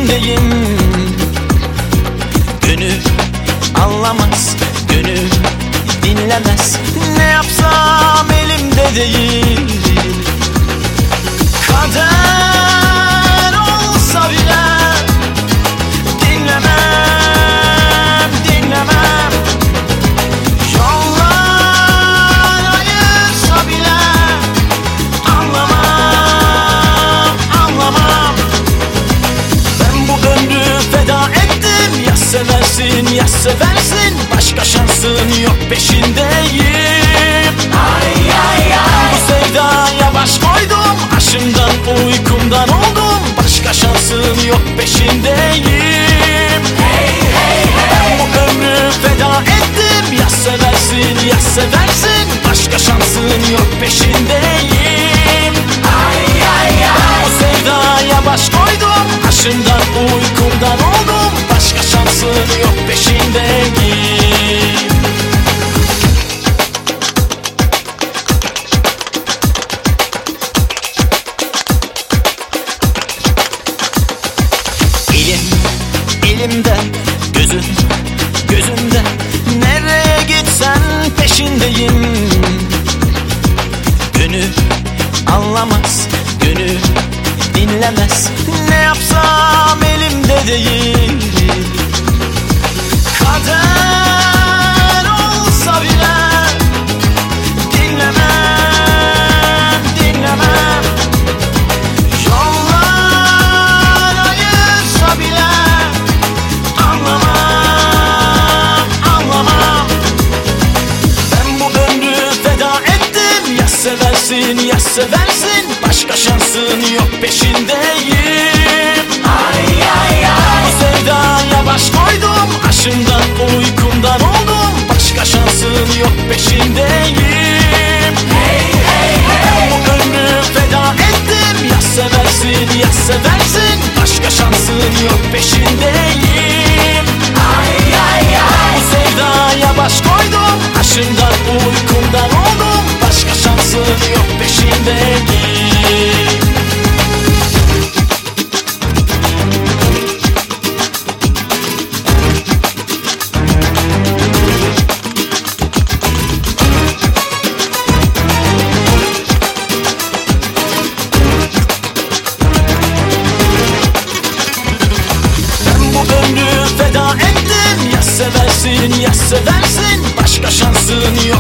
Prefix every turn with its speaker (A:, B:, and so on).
A: peşindeyim. Gönül anlamaz, gönül dinlemez. Ne yapsam elimde değil. Kader olsa bile dinlemem, dinlemem. Yollar ayırsa bile anlamam, anlamam. Ben bu ömrü feda ettim. Ya seversin ya seversin, başka şansın yok, peşindeyim. Ay ay ay. Bu sevdaya baş koydum, aşımdan uykumdan oldum. Başka şansın yok, peşindeyim. Hey hey hey. Ben bu ömrü feda ettim. Ya seversin ya seversin, başka şansın yok, peşindeyim. Ay ay ay. Bu sevdaya baş koydum, aşımdan uykumdan oldum. Başka şansın yok, peşindeyim. Elimde, gözün gözünde, nereye gitsen peşindeyim. Gönül anlamaz, gönül dinlemez. Ne yapsam elimde değil. Kader olsa bile dinlemem, dinlemem. Yollar ayırsa bile anlamam, anlamam. Ben bu ömrü feda ettim. Ya seversin ya seversin, başka şansın yok, peşindeyim. Ay ay ay. Bu sevdaya baş koydum, aşımdan uykumdan oldum. Başka şansın yok, peşindeyim. Hey hey hey. Ben bu ömrü feda ettim. Ya seversin ya seversin, başka şansın yok, peşindeyim. Ay ay ay. Bu sevdaya baş koydum, aşımdan uykumdan oldum. Başka şansın yok, peşindeyim. Feda ettim. Ya seversin ya seversin, başka şansın yok,